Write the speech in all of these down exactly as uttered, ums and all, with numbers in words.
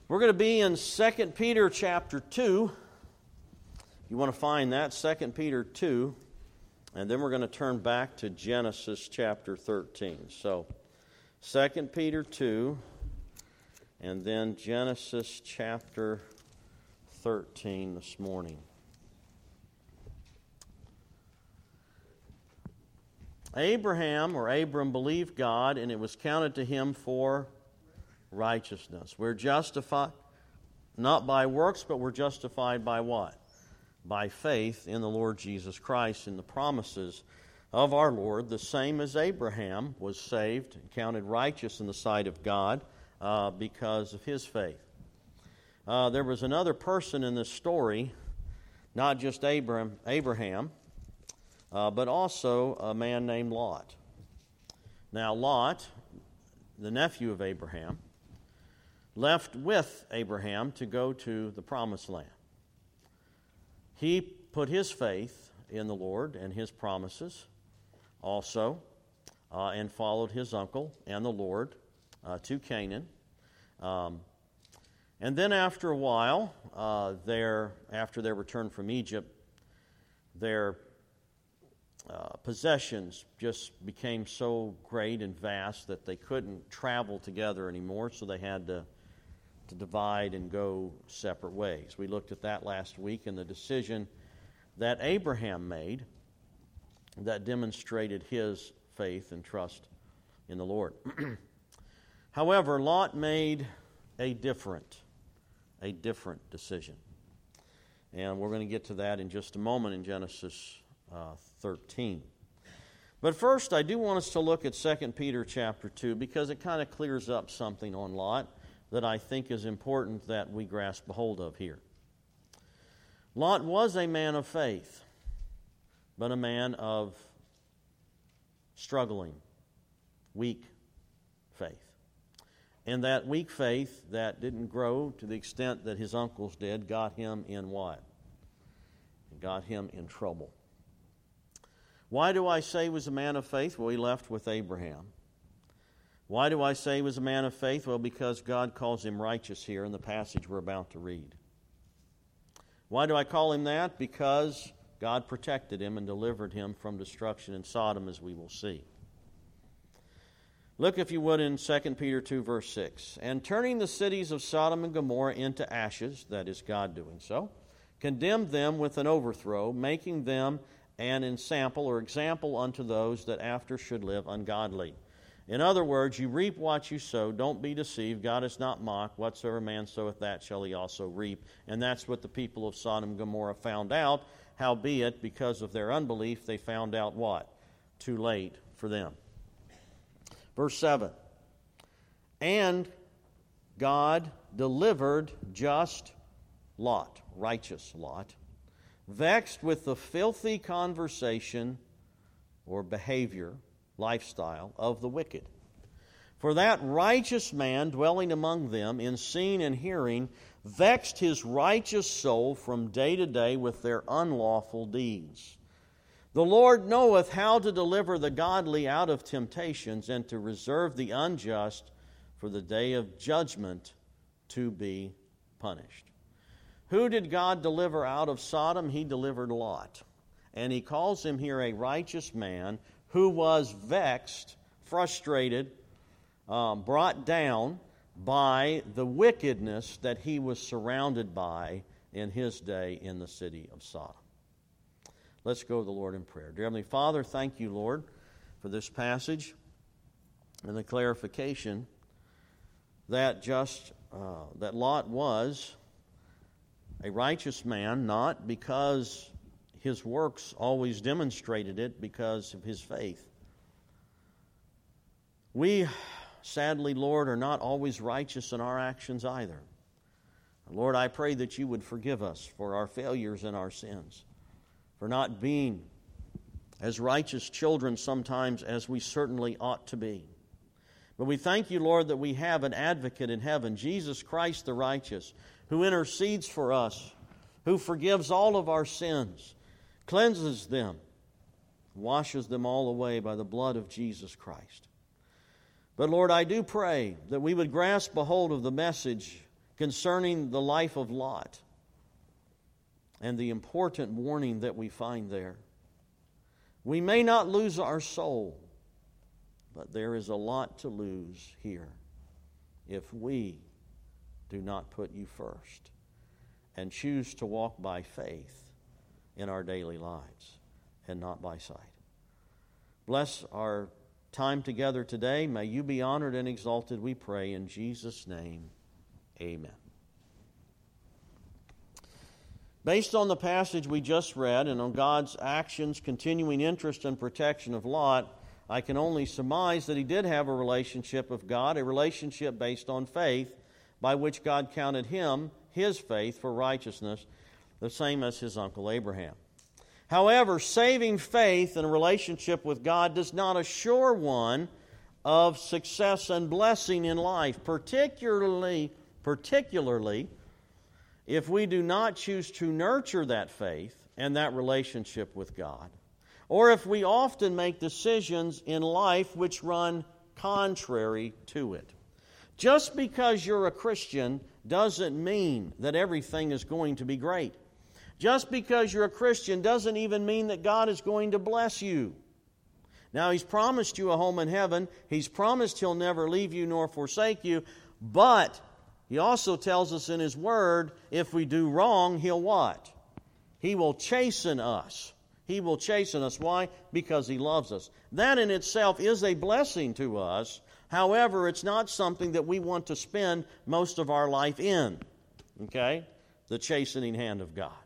We're going to be in Second Peter chapter two. You want to find that, Second Peter two. And then we're going to turn back to Genesis chapter thirteen. So, Second Peter two, and then Genesis chapter thirteen this morning. Abraham, or Abram, believed God, and it was counted to him for righteousness. We're justified not by works, but we're justified by what? By faith in the Lord Jesus Christ and the promises of our Lord, the same as Abraham was saved and counted righteous in the sight of God uh, because of his faith. Uh, there was another person in this story, not just Abraham, Abraham uh, but also a man named Lot. Now, Lot, the nephew of Abraham, left with Abraham to go to the promised land. He put his faith in the Lord and his promises also, uh, and followed his uncle and the Lord uh, to Canaan. Um, and then after a while, uh, their, after their return from Egypt, their uh, possessions just became so great and vast that they couldn't travel together anymore, so they had to to divide and go separate ways. We looked at that last week and the decision that Abraham made that demonstrated his faith and trust in the Lord. However, Lot made a different, a different decision. And we're going to get to that in just a moment in Genesis uh, thirteen. But first, I do want us to look at Second Peter chapter two because it kind of clears up something on Lot that I think is important that we grasp a hold of here. Lot was a man of faith, but a man of struggling, weak faith. And that weak faith that didn't grow to the extent that his uncles did got him in what? It got him in trouble. Why do I say he was a man of faith? Well, he left with Abraham. Why do I say he was a man of faith? Well, because God calls him righteous here in the passage we're about to read. Why do I call him that? Because God protected him and delivered him from destruction in Sodom, as we will see. Look, if you would, in Second Peter two, verse six. And turning the cities of Sodom and Gomorrah into ashes, that is God doing so, condemned them with an overthrow, making them an ensample or example unto those that after should live ungodly. In other words, you reap what you sow. Don't be deceived. God is not mocked. Whatsoever man soweth, that shall he also reap. And that's what the people of Sodom and Gomorrah found out. Howbeit, because of their unbelief, they found out what? Too late for them. Verse seven. And God delivered just Lot, righteous Lot, vexed with the filthy conversation or behavior, lifestyle of the wicked. For that righteous man dwelling among them in seeing and hearing vexed his righteous soul from day to day with their unlawful deeds. The Lord knoweth how to deliver the godly out of temptations and to reserve the unjust for the day of judgment to be punished. Who did God deliver out of Sodom? He delivered Lot. And he calls him here a righteous man who was vexed, frustrated, um, brought down by the wickedness that he was surrounded by in his day in the city of Sodom. Let's go to the Lord in prayer. Dear Heavenly Father, thank you, Lord, for this passage and the clarification that just uh, that Lot was a righteous man, not because his works always demonstrated it, because of his faith. We, sadly, Lord, are not always righteous in our actions either. Lord, I pray that you would forgive us for our failures and our sins, for not being as righteous children sometimes as we certainly ought to be. But we thank you, Lord, that we have an advocate in heaven, Jesus Christ the righteous, who intercedes for us, who forgives all of our sins, cleanses them, washes them all away by the blood of Jesus Christ. But Lord, I do pray that we would grasp a hold of the message concerning the life of Lot and the important warning that we find there. We may not lose our soul, but there is a lot to lose here if we do not put you first and choose to walk by faith in our daily lives and not by sight. Bless our time together today. May you be honored and exalted, we pray in Jesus' name. Amen. Based on the passage we just read and on God's actions, continuing interest and protection of Lot, I can only surmise that he did have a relationship with God, a relationship based on faith, by which God counted him, his faith, for righteousness, the same as his uncle Abraham. However, saving faith and a relationship with God does not assure one of success and blessing in life, particularly, particularly if we do not choose to nurture that faith and that relationship with God, or if we often make decisions in life which run contrary to it. Just because you're a Christian doesn't mean that everything is going to be great. Just because you're a Christian doesn't even mean that God is going to bless you. Now, He's promised you a home in heaven. He's promised He'll never leave you nor forsake you. But He also tells us in His Word, if we do wrong, He'll what? He will chasten us. He will chasten us. Why? Because He loves us. That in itself is a blessing to us. However, it's not something that we want to spend most of our life in. Okay? The chastening hand of God.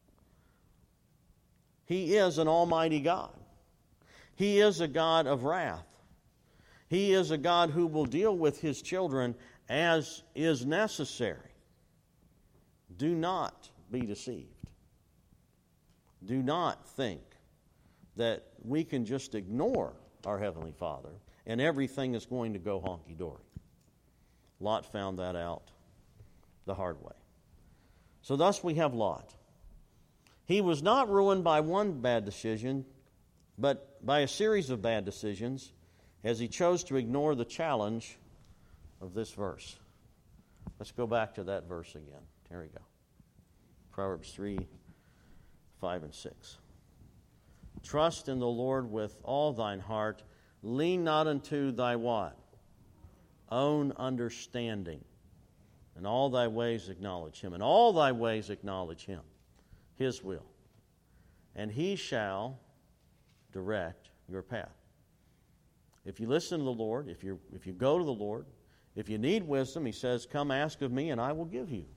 He is an almighty God. He is a God of wrath. He is a God who will deal with His children as is necessary. Do not be deceived. Do not think that we can just ignore our Heavenly Father and everything is going to go honky-dory. Lot found that out the hard way. So thus we have Lot. He was not ruined by one bad decision, but by a series of bad decisions as he chose to ignore the challenge of this verse. Let's go back to that verse again. Here we go. Proverbs three, five, and six. Trust in the Lord with all thine heart. Lean not unto thy what? Own understanding. In all thy ways acknowledge Him. In all thy ways acknowledge Him. His will. And He shall direct your path. If you listen to the Lord, if you if you go to the Lord, if you need wisdom, He says, come ask of me and I will give you.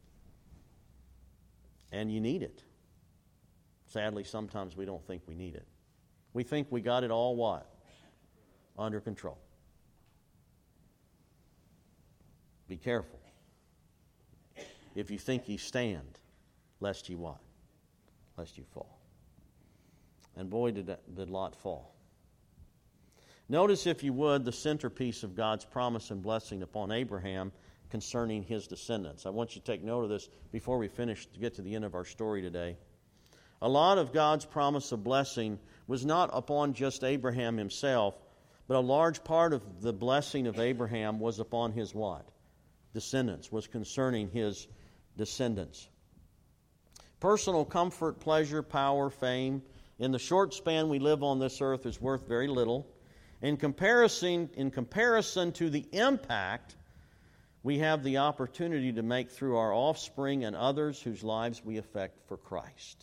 And you need it. Sadly, sometimes we don't think we need it. We think we got it all what? Under control. Be careful. If you think ye stand, lest ye what? Lest you fall. And boy, did, that, did Lot fall. Notice, if you would, the centerpiece of God's promise and blessing upon Abraham concerning his descendants. I want you to take note of this before we finish to get to the end of our story today. A lot of God's promise of blessing was not upon just Abraham himself, but a large part of the blessing of Abraham was upon his what? Descendants, was concerning his descendants. Personal comfort, pleasure, power, fame, in the short span we live on this earth is worth very little. In comparison, in comparison to the impact we have the opportunity to make through our offspring and others whose lives we affect for Christ.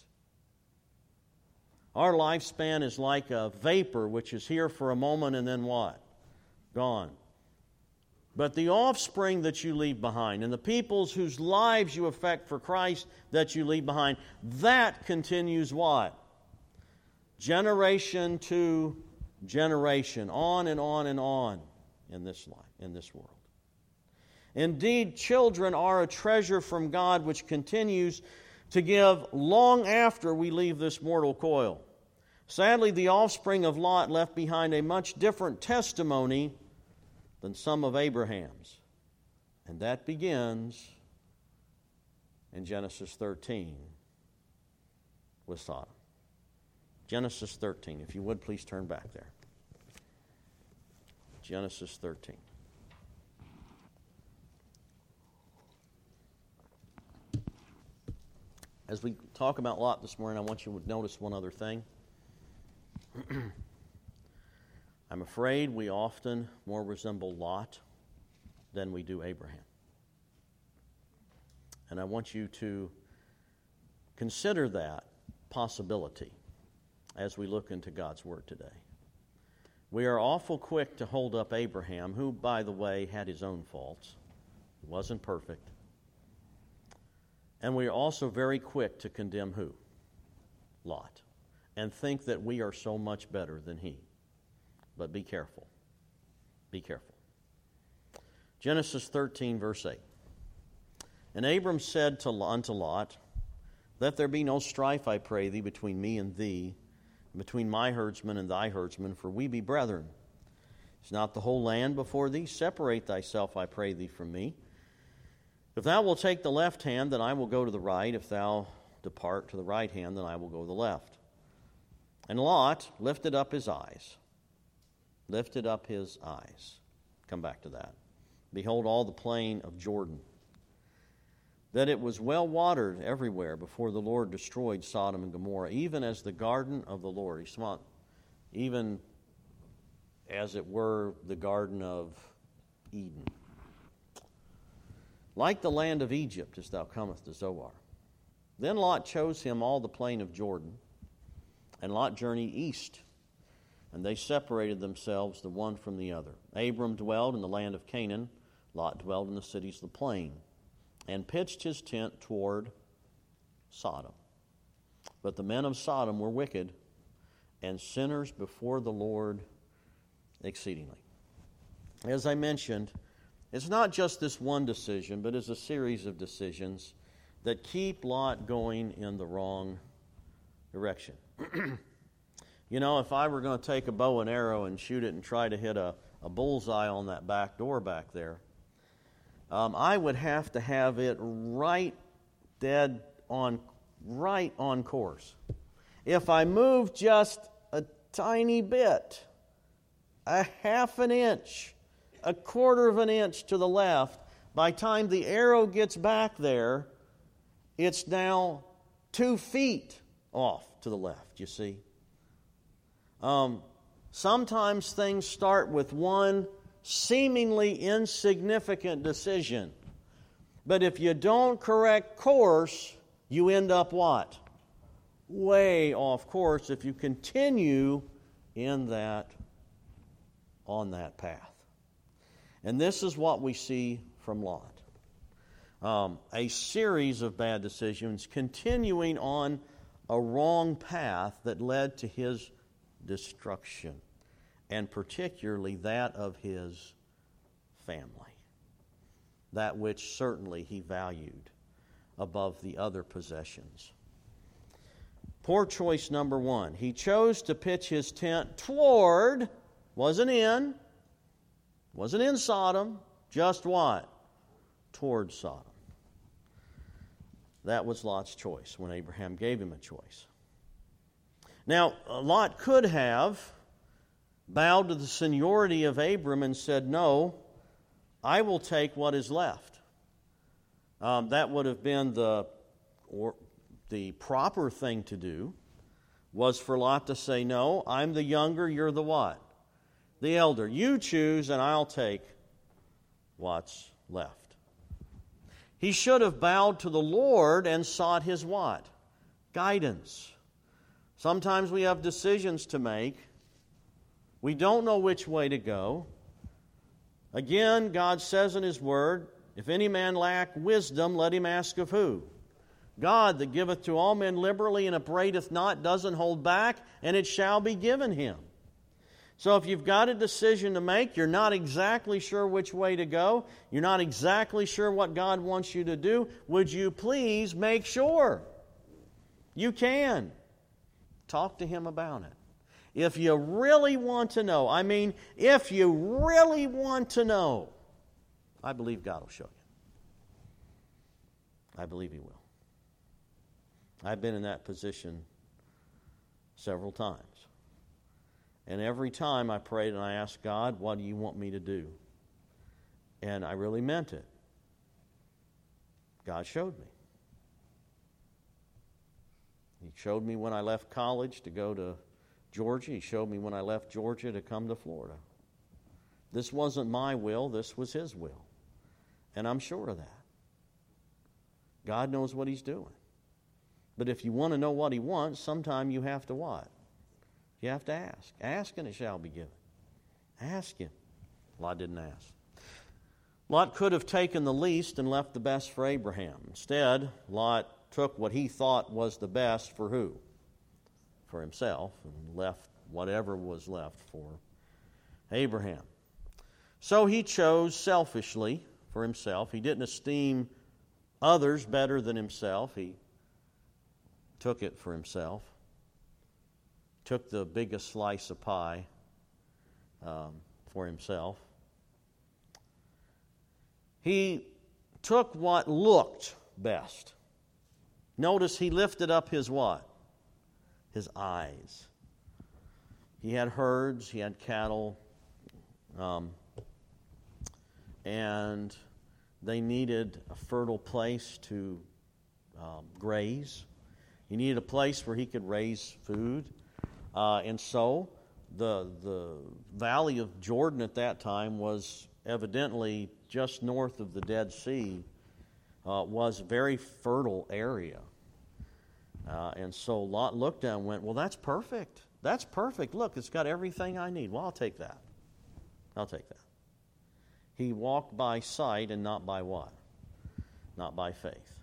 Our lifespan is like a vapor which is here for a moment and then what? Gone. But the offspring that you leave behind and the peoples whose lives you affect for Christ that you leave behind, that continues what? Generation to generation, on and on and on in this life, in this world. Indeed, children are a treasure from God which continues to give long after we leave this mortal coil. Sadly, the offspring of Lot left behind a much different testimony than some of Abraham's. And that begins in Genesis thirteen with Sodom. Genesis thirteen. If you would, please turn back there. Genesis thirteen. As we talk about Lot this morning, I want you to notice one other thing. I'm afraid we often more resemble Lot than we do Abraham. And I want you to consider that possibility as we look into God's Word today. We are awful quick to hold up Abraham, who, by the way, had his own faults. He wasn't perfect. And we are also very quick to condemn who? Lot. And think that we are so much better than he. But be careful. Be careful. Genesis thirteen, verse eight. And Abram said to, unto Lot, Let there be no strife, I pray thee, between me and thee, and between my herdsmen and thy herdsmen, for we be brethren. Is not the whole land before thee? Separate thyself, I pray thee, from me. If thou wilt take the left hand, then I will go to the right. If thou depart to the right hand, then I will go to the left. And Lot lifted up his eyes. Lifted up his eyes. Come back to that. Behold, all the plain of Jordan, that it was well watered everywhere before the Lord destroyed Sodom and Gomorrah, even as the garden of the Lord. He's smart. Even as it were the garden of Eden. Like the land of Egypt, as thou comest to Zoar. Then Lot chose him all the plain of Jordan, and Lot journeyed east, and they separated themselves the one from the other. Abram dwelled in the land of Canaan, Lot dwelled in the cities of the plain, and pitched his tent toward Sodom. But the men of Sodom were wicked, and sinners before the Lord exceedingly. As I mentioned, it's not just this one decision, but it's a series of decisions that keep Lot going in the wrong direction. You know, if I were going to take a bow and arrow and shoot it and try to hit a, a bullseye on that back door back there, um, I would have to have it right dead on, right on course. If I move just a tiny bit, a half an inch, a quarter of an inch to the left, by the time the arrow gets back there, it's now two feet off to the left, you see. Um, sometimes things start with one seemingly insignificant decision. But if you don't correct course, you end up what? Way off course if you continue in that, on that path. And this is what we see from Lot. Um, a series of bad decisions continuing on a wrong path that led to his destruction, and particularly that of his family, that which certainly he valued above the other possessions. Poor choice number one. He chose to pitch his tent toward, wasn't in, wasn't in Sodom, just what? Toward Sodom. That was Lot's choice when Abraham gave him a choice. Now, Lot could have bowed to the seniority of Abram and said, no, I will take what is left. Um, that would have been the, or, the proper thing to do, was for Lot to say, no, I'm the younger, you're the what? The elder. You choose and I'll take what's left. He should have bowed to the Lord and sought His what? Guidance. Sometimes we have decisions to make. We don't know which way to go. Again, God says in His Word, if any man lack wisdom, let him ask of who? God, that giveth to all men liberally and upbraideth not, doesn't hold back, and it shall be given him. So if you've got a decision to make, you're not exactly sure which way to go, you're not exactly sure what God wants you to do, would you please make sure? You can. Talk to Him about it. If you really want to know, I mean, if you really want to know, I believe God will show you. I believe He will. I've been in that position several times. And every time I prayed and I asked God, what do you want me to do? And I really meant it. God showed me. He showed me when I left college to go to Georgia. He showed me when I left Georgia to come to Florida. This wasn't my will. This was His will. And I'm sure of that. God knows what He's doing. But if you want to know what He wants, sometime you have to what? You have to ask. Ask and it shall be given. Ask Him. Lot didn't ask. Lot could have taken the least and left the best for Abraham. Instead, Lot took what he thought was the best for who? For himself, and left whatever was left for Abraham. So he chose selfishly for himself. He didn't esteem others better than himself. He took it for himself. Took the biggest slice of pie um, for himself. He took what looked best. Notice he lifted up his what? His eyes. He had herds, he had cattle, um, and they needed a fertile place to um, graze. He needed a place where he could raise food. Uh, and so the the valley of Jordan at that time was evidently just north of the Dead Sea, uh, was a very fertile area. Uh, and so Lot looked at it and went, well, that's perfect. That's perfect. Look, it's got everything I need. Well, I'll take that. I'll take that. He walked by sight and not by what? Not by faith.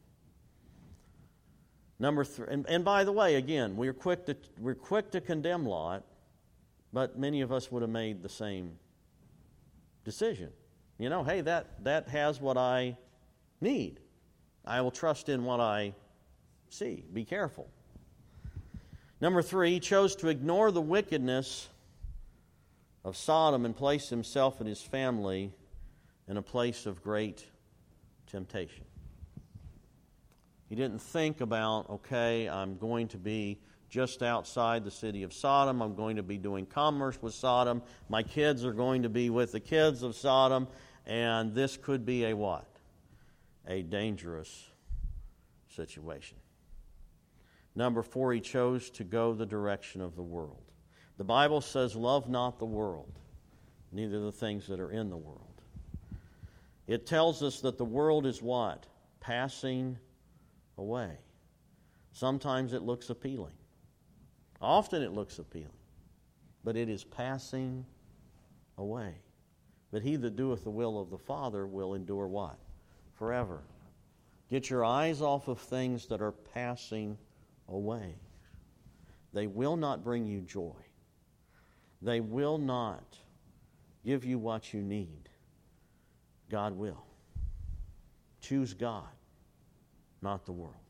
Number three, and, and by the way, again, we're quick to we're quick to condemn Lot, but many of us would have made the same decision. You know, hey, that that has what I need. I will trust in what I see. Be careful. Number three, he chose to ignore the wickedness of Sodom and place himself and his family in a place of great temptation. He didn't think about, okay, I'm going to be just outside the city of Sodom. I'm going to be doing commerce with Sodom. My kids are going to be with the kids of Sodom. And this could be a what? A dangerous situation. Number four, he chose to go the direction of the world. The Bible says, love not the world, neither the things that are in the world. It tells us that the world is what? Passing away. Sometimes it looks appealing. Often it looks appealing. But it is passing away. But he that doeth the will of the Father will endure what? Forever. Get your eyes off of things that are passing away. They will not bring you joy. They will not give you what you need. God will. Choose God, not the world.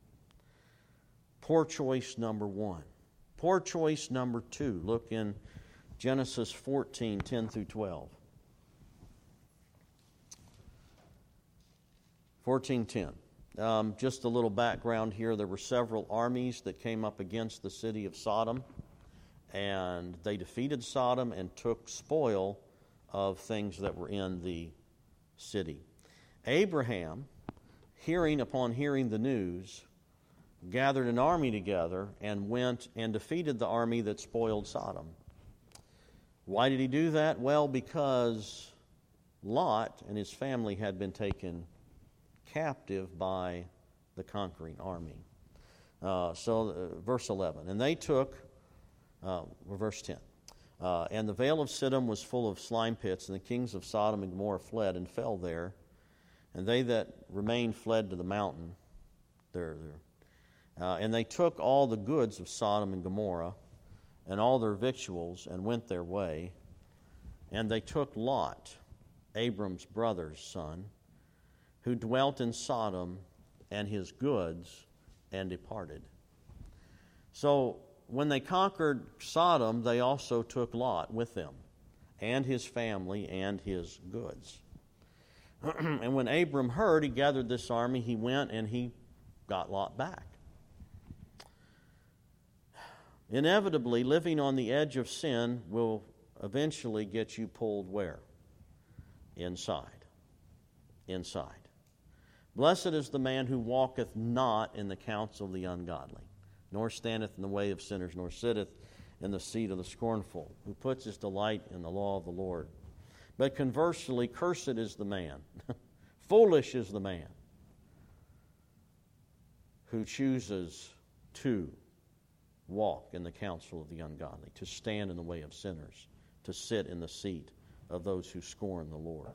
Poor choice number one. Poor choice number two. Look in Genesis fourteen, ten through twelve. fourteen ten. Um, just a little background here. There were several armies that came up against the city of Sodom, and they defeated Sodom and took spoil of things that were in the city. Abraham, hearing upon hearing the news, gathered an army together and went and defeated the army that spoiled Sodom. Why did he do that? Well, because Lot and his family had been taken captive by the conquering army. Uh, so, uh, verse eleven. And they took, uh, verse ten. Uh, and the vale of Siddim was full of slime pits, and the kings of Sodom and Gomorrah fled and fell there. And they that remained fled to the mountain. There, there. Uh, and they took all the goods of Sodom and Gomorrah, and all their victuals, and went their way. And they took Lot, Abram's brother's son, who dwelt in Sodom, and his goods, and departed. So, when they conquered Sodom, they also took Lot with them, and his family, and his goods. And when Abram heard, he gathered this army, he went and he got Lot back. Inevitably, living on the edge of sin will eventually get you pulled where? Inside. Inside. Blessed is the man who walketh not in the counsel of the ungodly. nor standeth in the way of sinners, nor sitteth in the seat of the scornful, who puts his delight in the law of the Lord. But conversely, cursed is the man, foolish is the man, who chooses to walk in the counsel of the ungodly, to stand in the way of sinners, to sit in the seat of those who scorn the Lord.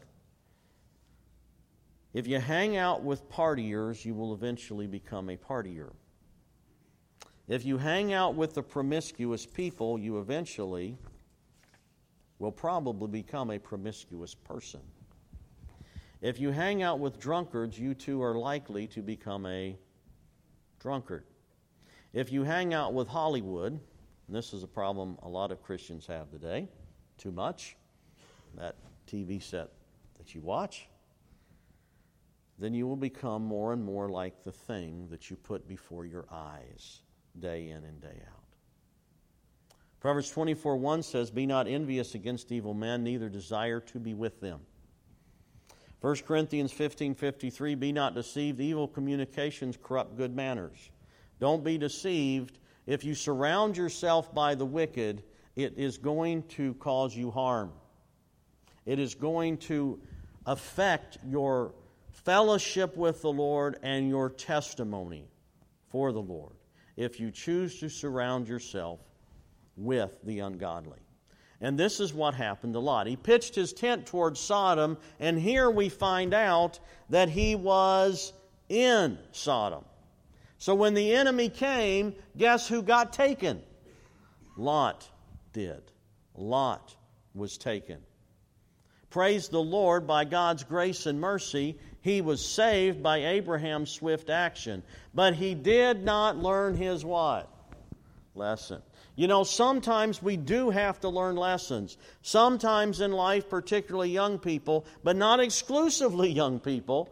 If you hang out with partiers, you will eventually become a partier. If you hang out with the promiscuous people, you eventually will probably become a promiscuous person. If you hang out with drunkards, you too are likely to become a drunkard. If you hang out with Hollywood, and this is a problem a lot of Christians have today, too much, that T V set that you watch, then you will become more and more like the thing that you put before your eyes day in and day out. Proverbs twenty-four one says, "Be not envious against evil men, neither desire to be with them." First Corinthians fifteen fifty-three, "Be not deceived, evil communications corrupt good manners." Don't be deceived. If you surround yourself by the wicked, it is going to cause you harm. It is going to affect your fellowship with the Lord and your testimony for the Lord if you choose to surround yourself with the ungodly. And this is what happened to Lot. He pitched his tent towards Sodom, and here we find out that he was in Sodom. So when the enemy came, guess who got taken? Lot did. Lot was taken. Praise the Lord, by God's grace and mercy, he was saved by Abraham's swift action. But he did not learn his what? Lesson. You know, sometimes we do have to learn lessons. Sometimes in life, particularly young people, but not exclusively young people,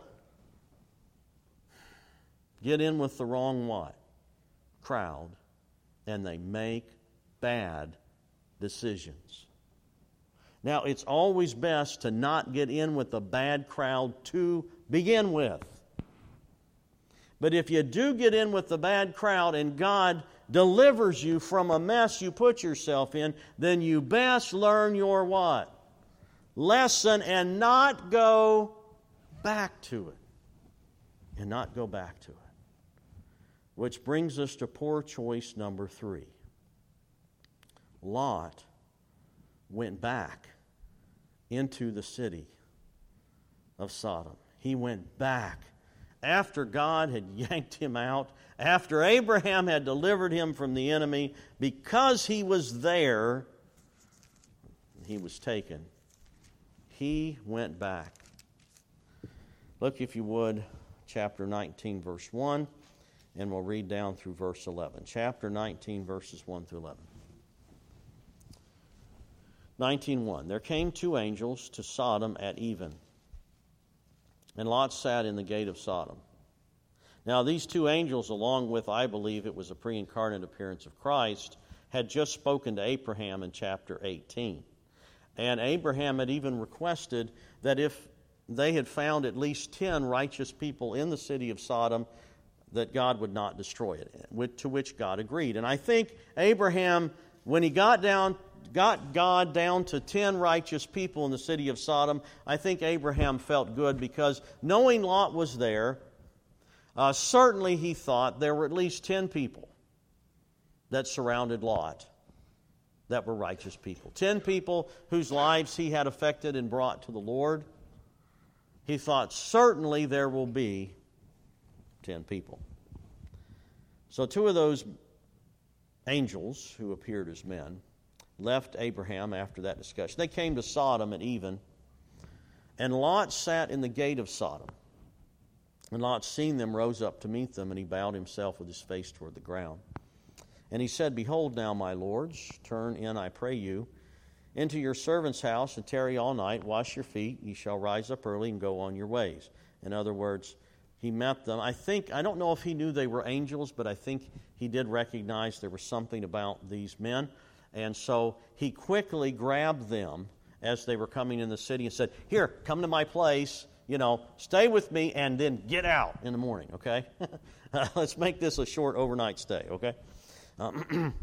get in with the wrong what? Crowd, and they make bad decisions. Now, it's always best to not get in with a bad crowd to begin with. But if you do get in with the bad crowd and God delivers you from a mess you put yourself in, then you best learn your what? Lesson, and not go back to it. And not go back to it. Which brings us to poor choice number three. Lot went back into the city of Sodom. He went back after God had yanked him out, after Abraham had delivered him from the enemy. Because he was there, he was taken. He went back. Look, if you would, chapter nineteen, verse one, and we'll read down through verse eleven. Chapter nineteen, verses one through eleven. nineteen one. There came two angels to Sodom at even, and Lot sat in the gate of Sodom. Now these two angels, along with, I believe it was a pre-incarnate appearance of Christ, had just spoken to Abraham in chapter eighteen. And Abraham had even requested that if they had found at least ten righteous people in the city of Sodom, that God would not destroy it, to which God agreed. And I think Abraham, when he got down got God down to ten righteous people in the city of Sodom, I think Abraham felt good, because knowing Lot was there, uh, certainly he thought there were at least ten people that surrounded Lot that were righteous people. Ten people whose lives he had affected and brought to the Lord. He thought certainly there will be ten people. So two of those angels who appeared as men left Abraham after that discussion. They came to Sodom at even, and Lot sat in the gate of Sodom. And Lot, seeing them, rose up to meet them, and he bowed himself with his face toward the ground. And he said, "Behold now, my lords, turn in, I pray you, into your servant's house, and tarry all night, wash your feet, ye shall rise up early and go on your ways." In other words, he met them. I think, I don't know if he knew they were angels, but I think he did recognize there was something about these men. And so he quickly grabbed them as they were coming in the city and said, "Here, come to my place." you know, stay with me and then get out in the morning, okay? Let's make this a short overnight stay, okay? Um,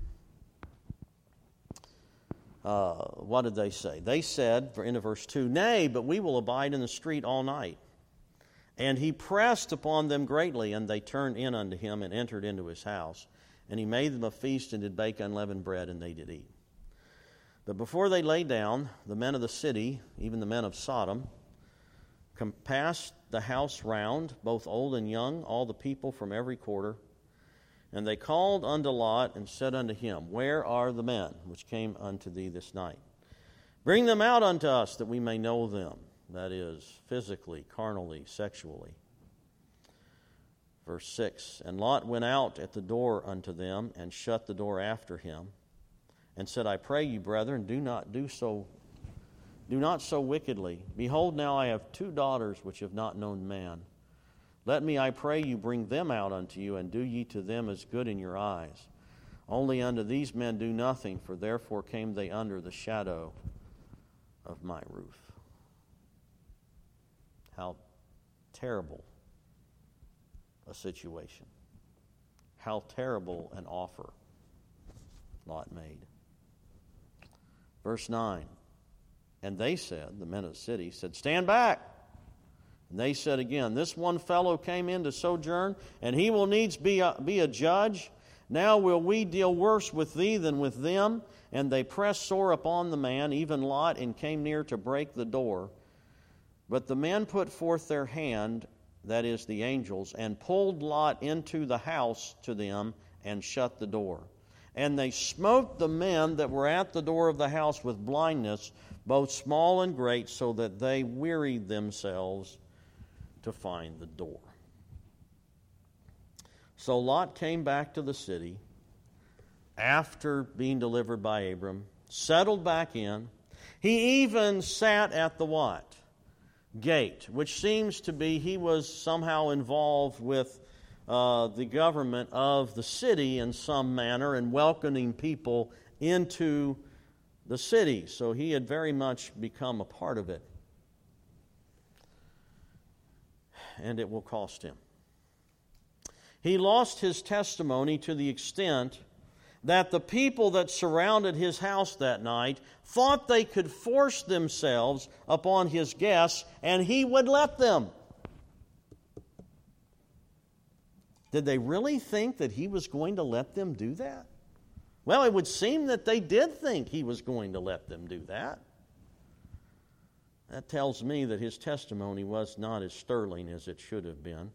uh, what did they say? They said, for into verse two, "Nay, but we will abide in the street all night." And he pressed upon them greatly, and they turned in unto him and entered into his house. And he made them a feast and did bake unleavened bread, and they did eat. But before they lay down, the men of the city, even the men of Sodom, compassed the house round, both old and young, all the people from every quarter. And they called unto Lot and said unto him, "Where are the men which came unto thee this night? Bring them out unto us, that we may know them," that is, physically, carnally, sexually. Verse six, "And Lot went out at the door unto them, and shut the door after him, and said, I pray you, brethren, do not do so, do not so wickedly. Behold, now I have two daughters which have not known man. Let me, I pray you, bring them out unto you, and do ye to them as good in your eyes. Only unto these men do nothing, for therefore came they under the shadow of my roof." How terrible a situation. How terrible an offer Lot made. Verse nine, "And they said," the men of the city said, "Stand back." And they said again, "This one fellow came in to sojourn, and he will needs be a, be a judge. Now will we deal worse with thee than with them?" And they pressed sore upon the man, even Lot, and came near to break the door. But the men put forth their hand, that is, the angels, and pulled Lot into the house to them, and shut the door. And they smote the men that were at the door of the house with blindness, both small and great, so that they wearied themselves to find the door. So Lot came back to the city after being delivered by Abram, settled back in. He even sat at the what? Gate, which seems to be he was somehow involved with uh, the government of the city in some manner and welcoming people into the city. So he had very much become a part of it. And it will cost him. He lost his testimony to the extent that the people that surrounded his house that night thought they could force themselves upon his guests, and he would let them. Did they really think that he was going to let them do that? Well, it would seem that they did think he was going to let them do that. That tells me that his testimony was not as sterling as it should have been.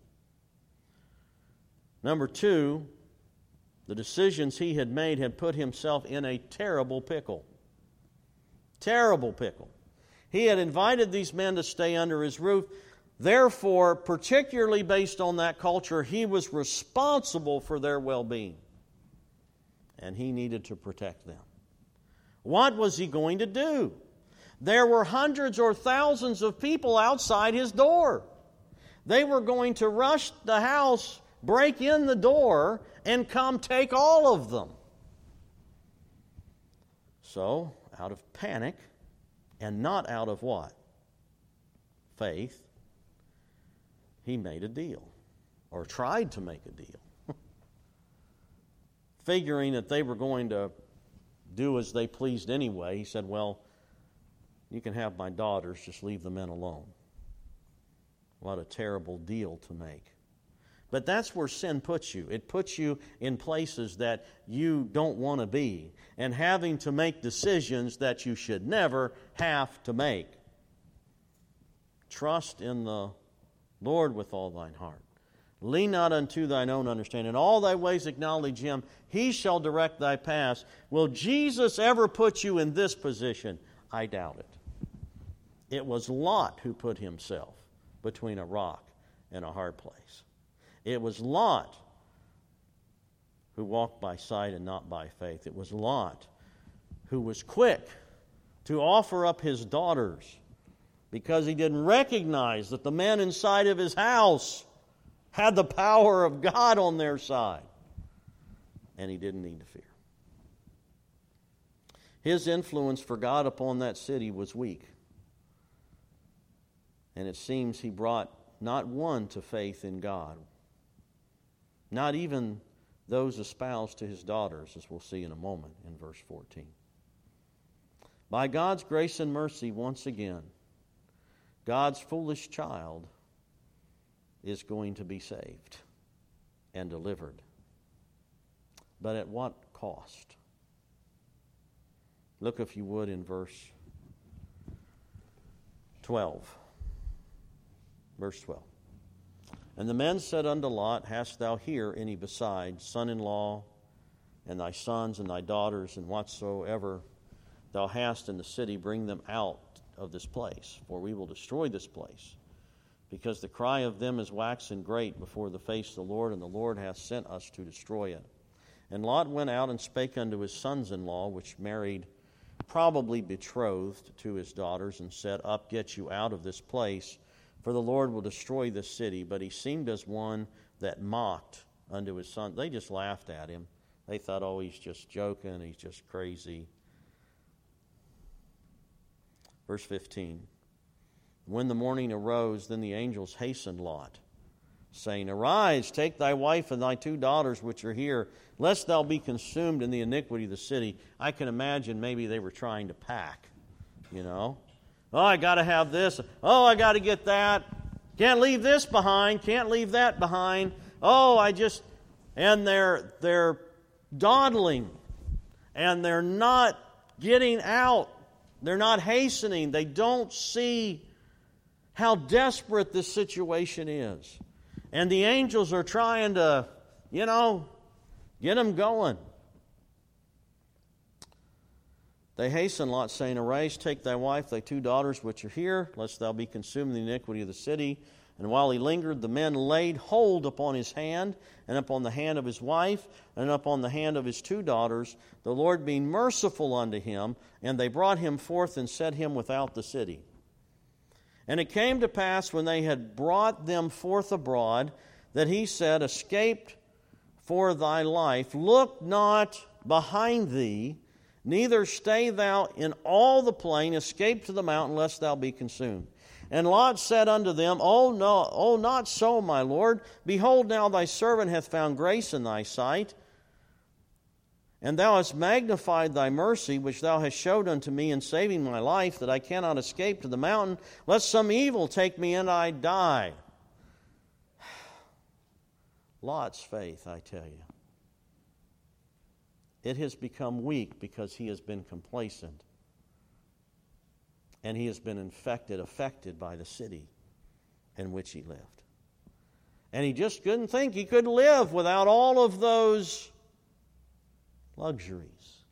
Number two, the decisions he had made had put himself in a terrible pickle. Terrible pickle. He had invited these men to stay under his roof. Therefore, particularly based on that culture, he was responsible for their well-being. And he needed to protect them. What was he going to do? There were hundreds or thousands of people outside his door. They were going to rush the house, break in the door, and come take all of them. So, out of panic, and not out of what? Faith, he made a deal, or tried to make a deal. Figuring that they were going to do as they pleased anyway, he said, well, you can have my daughters, just leave the men alone. What a terrible deal to make. But that's where sin puts you. It puts you in places that you don't want to be, and having to make decisions that you should never have to make. Trust in the Lord with all thine heart. Lean not unto thine own understanding. In all thy ways acknowledge him. He shall direct thy paths. Will Jesus ever put you in this position? I doubt it. It was Lot who put himself between a rock and a hard place. It was Lot who walked by sight and not by faith. It was Lot who was quick to offer up his daughters because he didn't recognize that the men inside of his house had the power of God on their side. And he didn't need to fear. His influence for God upon that city was weak. And it seems he brought not one to faith in God, not even those espoused to his daughters, as we'll see in a moment in verse fourteen. By God's grace and mercy, once again, God's foolish child is going to be saved and delivered. But at what cost? Look, if you would, in verse twelve. Verse twelve. And the men said unto Lot, Hast thou here any besides son-in-law, and thy sons and thy daughters, and whatsoever thou hast in the city, bring them out of this place, for we will destroy this place, because the cry of them is waxen great before the face of the Lord, and the Lord hath sent us to destroy it. And Lot went out and spake unto his sons-in-law, which married, probably betrothed to his daughters, and said, Up, get you out of this place, for the Lord will destroy this city. But he seemed as one that mocked unto his son. They just laughed at him. They thought, oh, he's just joking, he's just crazy. Verse fifteen. When the morning arose, then the angels hastened Lot, saying, Arise, take thy wife and thy two daughters which are here, lest thou be consumed in the iniquity of the city. I can imagine maybe they were trying to pack, you know. Oh, I got to have this. Oh, I got to get that. Can't leave this behind. Can't leave that behind. Oh, I just... And they're, they're dawdling. And they're not getting out. They're not hastening. They don't see how desperate this situation is. And the angels are trying to, you know, get them going. They hasten Lot, saying, Arise, take thy wife, thy two daughters which are here, lest thou be consumed in the iniquity of the city. And while he lingered, the men laid hold upon his hand, and upon the hand of his wife, and upon the hand of his two daughters, the Lord being merciful unto him, and they brought him forth and set him without the city. And it came to pass, when they had brought them forth abroad, that he said, Escape for thy life, look not behind thee, neither stay thou in all the plain, escape to the mountain, lest thou be consumed. And Lot said unto them, Oh, no, oh, not so, my Lord. Behold, now thy servant hath found grace in thy sight, and thou hast magnified thy mercy, which thou hast showed unto me in saving my life, that I cannot escape to the mountain, lest some evil take me and I die. Lot's faith, I tell you. It has become weak because he has been complacent. And he has been infected, affected by the city in which he lived. And he just couldn't think he could live without all of those luxuries.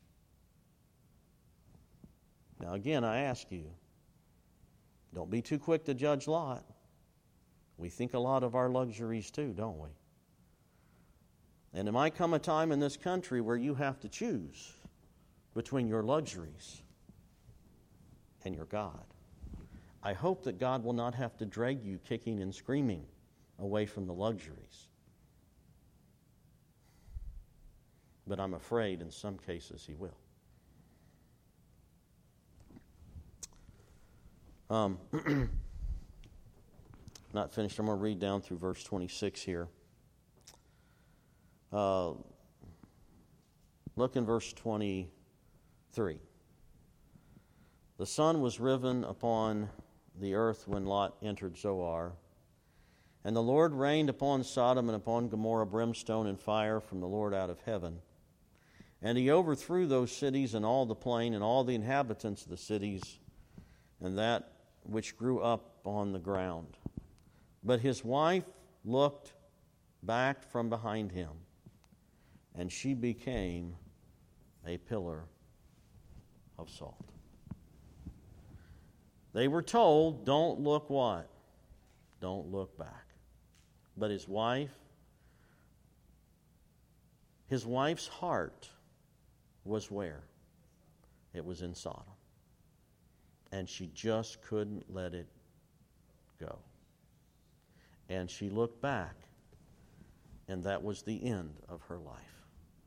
Now again, I ask you, don't be too quick to judge Lot. We think a lot of our luxuries too, don't we? And there might come a time in this country where you have to choose between your luxuries and your God. I hope that God will not have to drag you kicking and screaming away from the luxuries. But I'm afraid in some cases he will. Um, not finished. I'm going to read down through verse twenty-six here. Uh, look in verse twenty-three. The sun was riven upon the earth when Lot entered Zoar. And the Lord rained upon Sodom and upon Gomorrah brimstone and fire from the Lord out of heaven. And he overthrew those cities and all the plain and all the inhabitants of the cities and that which grew up on the ground. But his wife looked back from behind him, and she became a pillar of salt. They were told, don't look what? Don't look back. But his wife, his wife's heart was where? It was in Sodom. And she just couldn't let it go. And she looked back, and that was the end of her life.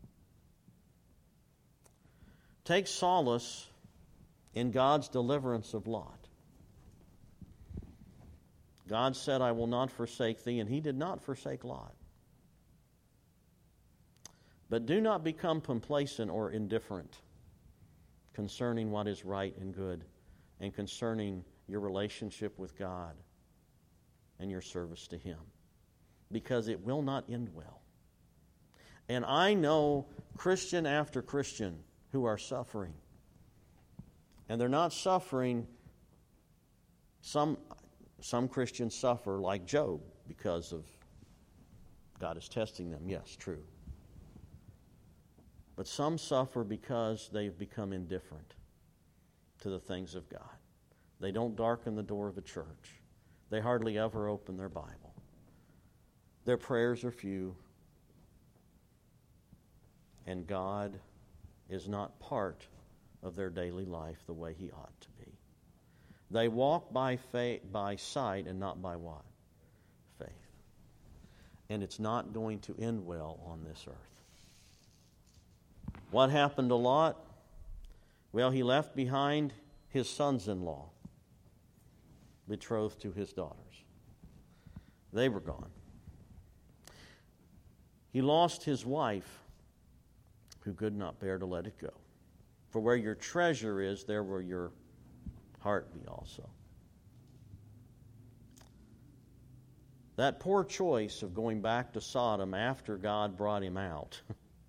Take solace in God's deliverance of Lot. God said, I will not forsake thee, and he did not forsake Lot. But do not become complacent or indifferent concerning what is right and good, and concerning your relationship with God and your service to him, because it will not end well. And I know Christian after Christian who are suffering. And they're not suffering, some, some Christians suffer like Job because of God is testing them. Yes, true. But some suffer because they've become indifferent to the things of God. They don't darken the door of a church. They hardly ever open their Bible. Their prayers are few. And God is not part of their daily life the way he ought to be. They walk by faith, by sight, and not by what? Faith. And it's not going to end well on this earth. What happened to Lot? Well, he left behind his sons-in-law, betrothed to his daughters. They were gone. He lost his wife, who could not bear to let it go. For where your treasure is, there will your heart be also. That poor choice of going back to Sodom after God brought him out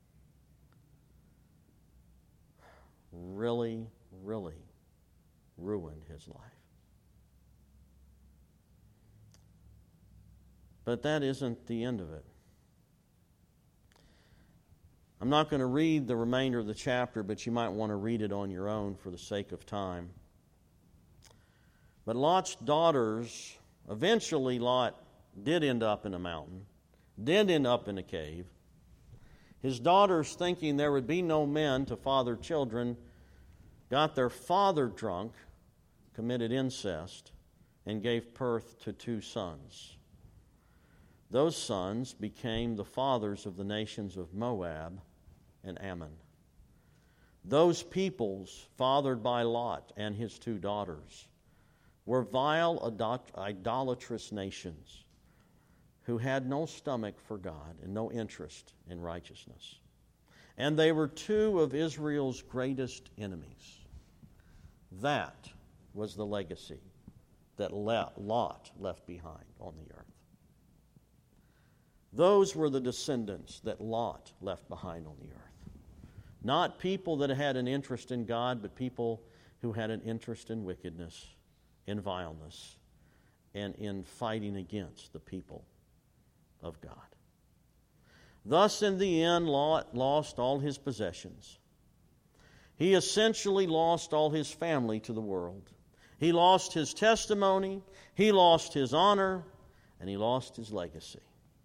really, really ruined his life. But that isn't the end of it. I'm not going to read the remainder of the chapter, but you might want to read it on your own for the sake of time. But Lot's daughters, eventually Lot did end up in a mountain, did end up in a cave. His daughters, thinking there would be no men to father children, got their father drunk, committed incest, and gave birth to two sons. Those sons became the fathers of the nations of Moab and Ammon. Those peoples, fathered by Lot and his two daughters, were vile, idolatrous nations who had no stomach for God and no interest in righteousness. And they were two of Israel's greatest enemies. That was the legacy that Lot left behind on the earth. Those were the descendants that Lot left behind on the earth. Not people that had an interest in God, but people who had an interest in wickedness, in vileness, and in fighting against the people of God. Thus, in the end, Lot lost all his possessions. He essentially lost all his family to the world. He lost his testimony, he lost his honor, and he lost his legacy.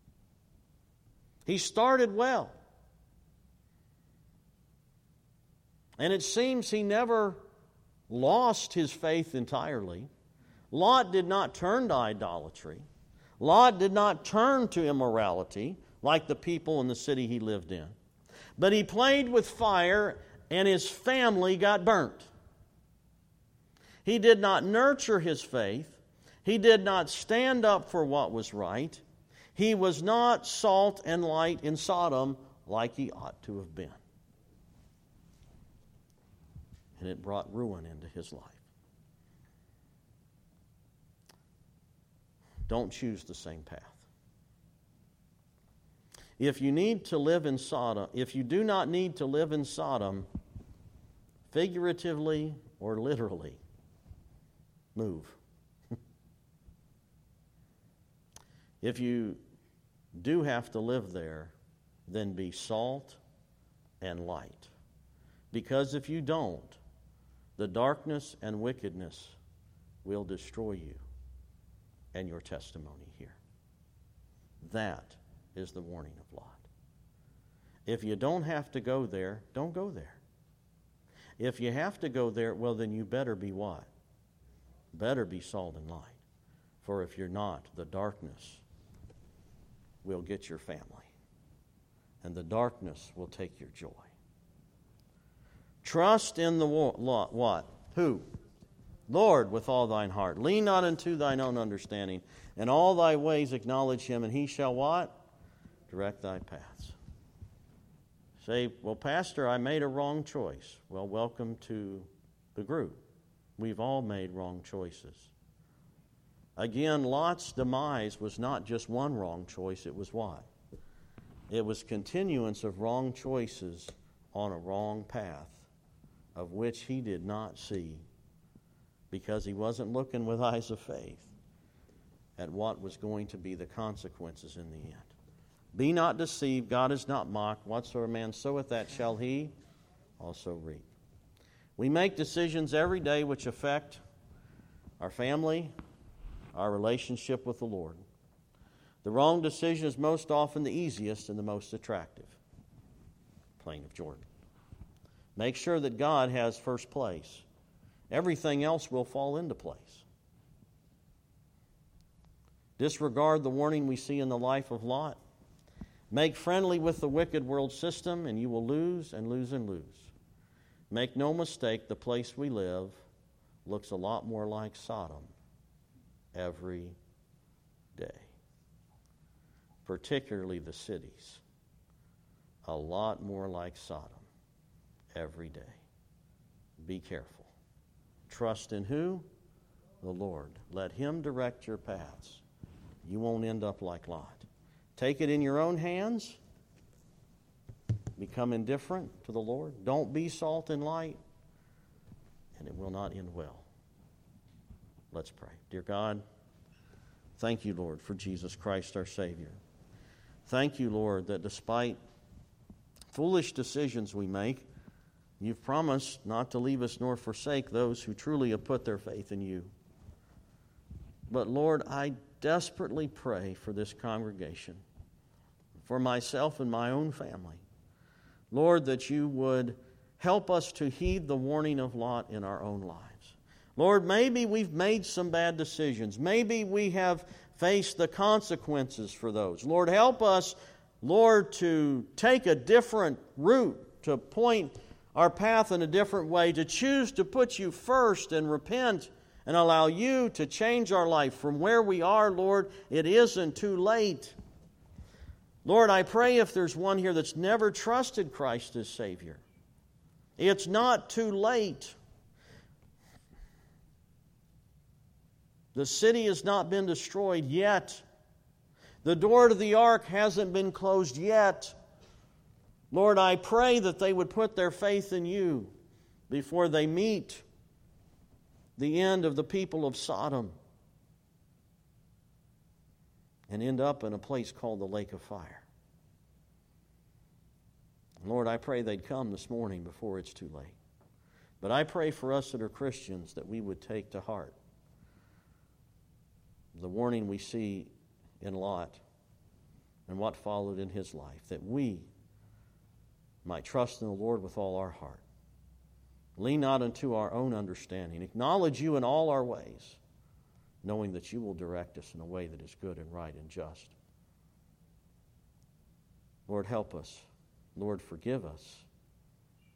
He started well. And it seems he never lost his faith entirely. Lot did not turn to idolatry. Lot did not turn to immorality like the people in the city he lived in. But he played with fire and his family got burnt. He did not nurture his faith. He did not stand up for what was right. He was not salt and light in Sodom like he ought to have been. And it brought ruin into his life. Don't choose the same path. If you need to live in Sodom, if you do not need to live in Sodom, figuratively or literally, move. If you do have to live there, then be salt and light. Because if you don't, the darkness and wickedness will destroy you and your testimony here. That is the warning of Lot. If you don't have to go there, don't go there. If you have to go there, well, then you better be what? Better be salt and light. For if you're not, the darkness will get your family. And the darkness will take your joy. Trust in the what? Who? Lord, with all thine heart. Lean not unto thine own understanding. In all thy ways acknowledge him, and he shall what? Direct thy paths. Say, well, Pastor, I made a wrong choice. Well, welcome to the group. We've all made wrong choices. Again, Lot's demise was not just one wrong choice. It was what? It was continuance of wrong choices on a wrong path, of which he did not see, because he wasn't looking with eyes of faith at what was going to be the consequences in the end. Be not deceived, God is not mocked. Whatsoever man soweth, that shall he also reap. We make decisions every day which affect our family, our relationship with the Lord. The wrong decision is most often the easiest and the most attractive. Plain of Jordan. Make sure that God has first place. Everything else will fall into place. Disregard the warning we see in the life of Lot. Make friendly with the wicked world system, and you will lose and lose and lose. Make no mistake, the place we live looks a lot more like Sodom every day. Particularly the cities. A lot more like Sodom every day. Be careful. Trust in who? The Lord. Let him direct your paths. You won't end up like Lot. Take it in your own hands. Become indifferent to the Lord. Don't be salt and light, and it will not end well. Let's pray. Dear God, thank you, Lord, for Jesus Christ, our Savior. Thank you, Lord, that despite foolish decisions we make, you've promised not to leave us nor forsake those who truly have put their faith in you. But Lord, I desperately pray for this congregation, for myself and my own family. Lord, that you would help us to heed the warning of Lot in our own lives. Lord, maybe we've made some bad decisions. Maybe we have faced the consequences for those. Lord, help us, Lord, to take a different route, to point our path in a different way, to choose to put you first and repent and allow you to change our life from where we are. Lord, it isn't too late. Lord, I pray if there's one here that's never trusted Christ as Savior, it's not too late. The city has not been destroyed yet. The door to the ark hasn't been closed yet. Lord, I pray that they would put their faith in you before they meet the end of the people of Sodom and end up in a place called the lake of fire. Lord, I pray they'd come this morning before it's too late. But I pray for us that are Christians that we would take to heart the warning we see in Lot and what followed in his life, that we might trust in the Lord with all our heart. Lean not unto our own understanding. Acknowledge you in all our ways, knowing that you will direct us in a way that is good and right and just. Lord, help us. Lord, forgive us.